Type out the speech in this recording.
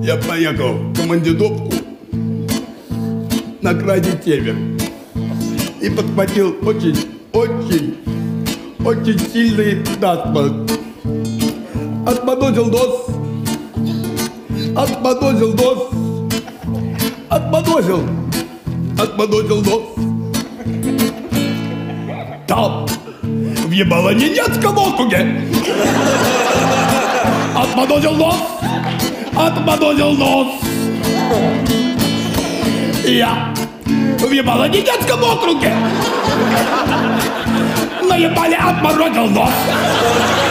Я поехал в командировку на крайний север и подхватил очень сильный насморк. Отморозил нос. Там, в Ебало-Ненецком округе. Отморозил нос. Я в Ебало-Ненецком округе. Наебали, отморозил нос.